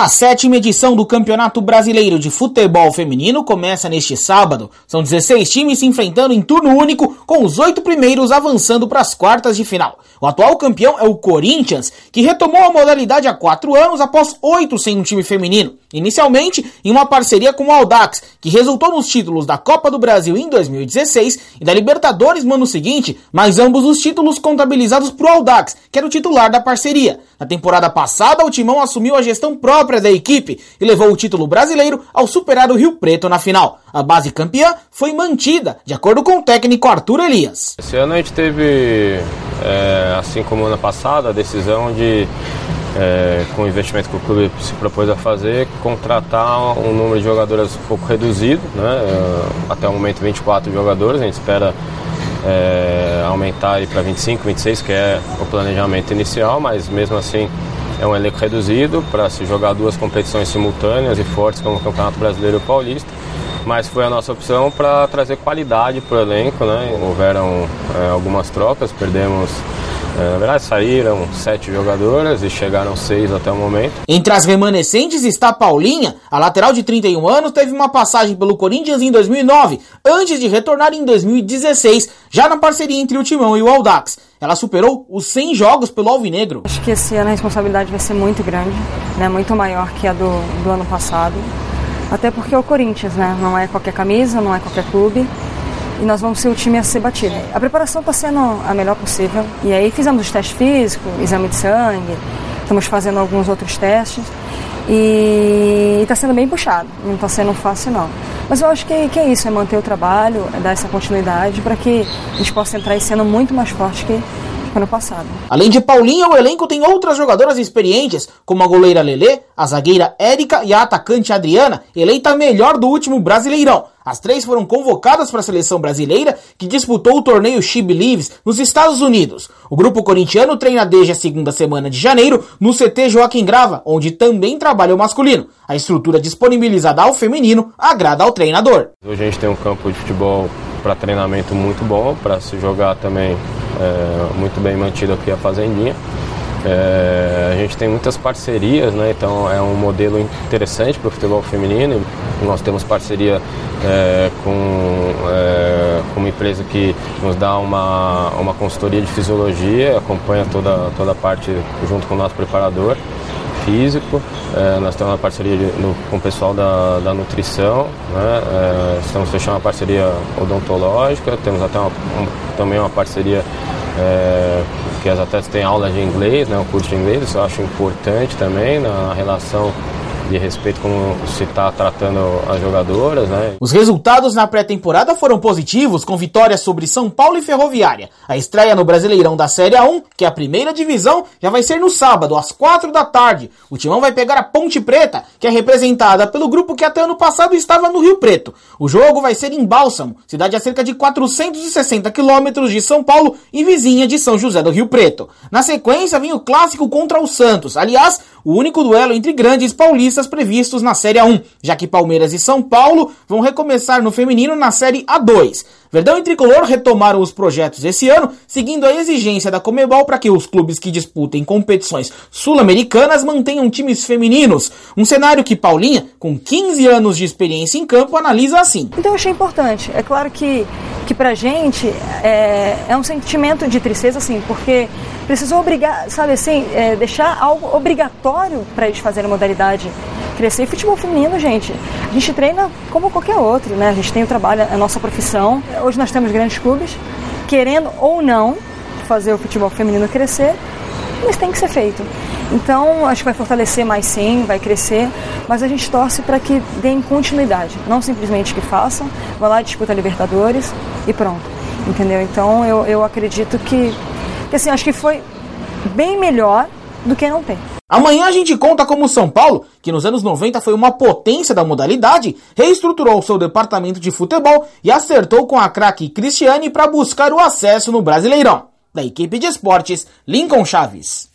7ª edição do Campeonato Brasileiro de Futebol Feminino começa neste sábado. São 16 times se enfrentando em turno único, com os 8 primeiros avançando para as quartas de final. O atual campeão é o Corinthians, que retomou a modalidade há 4 anos após 8 sem um time feminino. Inicialmente em uma parceria com o Audax, que resultou nos títulos da Copa do Brasil em 2016 e da Libertadores no ano seguinte, mas ambos os títulos contabilizados para o Audax, que era o titular da parceria. Na temporada passada, o Timão assumiu a gestão própria da equipe e levou o título brasileiro ao superar o Rio Preto na final. A base campeã foi mantida, de acordo com o técnico Arthur Elias. Esse ano a gente teve, assim como ano passado, a decisão de, com o investimento que o clube se propôs a fazer, contratar um número de jogadoras um pouco reduzido, né? Até o momento 24 jogadores, a gente espera aumentar para 25, 26, que é o planejamento inicial, mas mesmo assim é um elenco reduzido para se jogar 2 competições simultâneas e fortes como o Campeonato Brasileiro e o Paulista, mas foi a nossa opção para trazer qualidade para o elenco, né? Houveram algumas trocas, perdemos, na verdade saíram 7 jogadoras e chegaram 6 até o momento. Entre as remanescentes está a Paulinha, a lateral de 31 anos, teve uma passagem pelo Corinthians em 2009, antes de retornar em 2016, já na parceria entre o Timão e o Audax. Ela superou os 100 jogos pelo Alvinegro. Acho que esse ano a responsabilidade vai ser muito grande, né? Muito maior que a do ano passado. Até porque é o Corinthians, né? Não é qualquer camisa, não é qualquer clube. E nós vamos ser o time a ser batido. A preparação está sendo a melhor possível. E aí fizemos os testes físicos, exame de sangue, estamos fazendo alguns outros testes. E está sendo bem puxado, não está sendo fácil não. Mas eu acho que é isso, é manter o trabalho, é dar essa continuidade para que a gente possa entrar esse ano muito mais forte que ano passado. Além de Paulinha, o elenco tem outras jogadoras experientes, como a goleira Lelê, a zagueira Érica e a atacante Adriana, eleita a melhor do último Brasileirão. As 3 foram convocadas para a seleção brasileira, que disputou o torneio She Believes nos Estados Unidos. O grupo corintiano treina desde a segunda semana de janeiro no CT Joaquim Grava, onde também trabalha o masculino. A estrutura disponibilizada ao feminino agrada ao treinador. Hoje a gente tem um campo de futebol para treinamento muito bom, para se jogar também muito bem mantido aqui a Fazendinha. A gente tem muitas parcerias, né? Então é um modelo interessante para o futebol feminino. Nós temos parceria com uma empresa que nos dá uma consultoria de fisiologia, acompanha toda a parte junto com o nosso preparador físico. Nós temos uma parceria com o pessoal da nutrição, né? Estamos fechando uma parceria odontológica, temos até também uma parceria que as atletas têm aula de inglês, né? Um curso de inglês, isso eu acho importante também na relação de respeito como se está tratando as jogadoras, né? Os resultados na pré-temporada foram positivos, com vitórias sobre São Paulo e Ferroviária. A estreia no Brasileirão da Série A1, que é a primeira divisão, já vai ser no sábado, às 4 da tarde. O Timão vai pegar a Ponte Preta, que é representada pelo grupo que até ano passado estava no Rio Preto. O jogo vai ser em Bálsamo, cidade a cerca de 460 quilômetros de São Paulo e vizinha de São José do Rio Preto. Na sequência, vem o clássico contra o Santos. Aliás, o único duelo entre grandes paulistas previstos na Série A1, já que Palmeiras e São Paulo vão recomeçar no feminino na Série A2. Verdão e Tricolor retomaram os projetos esse ano, seguindo a exigência da Conmebol para que os clubes que disputem competições sul-americanas mantenham times femininos. Um cenário que Paulinha, com 15 anos de experiência em campo, analisa assim. Então eu achei importante. É claro que pra gente é um sentimento de tristeza, assim, porque precisou obrigar, sabe assim, deixar algo obrigatório para eles fazerem a modalidade crescer. E futebol feminino, gente, a gente treina como qualquer outro, né? A gente tem o trabalho, a nossa profissão. Hoje nós temos grandes clubes, querendo ou não fazer o futebol feminino crescer, mas tem que ser feito. Então, acho que vai fortalecer mais sim, vai crescer, mas a gente torce para que deem continuidade, não simplesmente que façam, vai lá, disputa a Libertadores e pronto, entendeu? Então, eu acredito que assim, acho que foi bem melhor do que não tem. Amanhã a gente conta como o São Paulo, que nos anos 90 foi uma potência da modalidade, reestruturou seu departamento de futebol e acertou com a craque Cristiane para buscar o acesso no Brasileirão. Da equipe de esportes, Lincoln Chaves.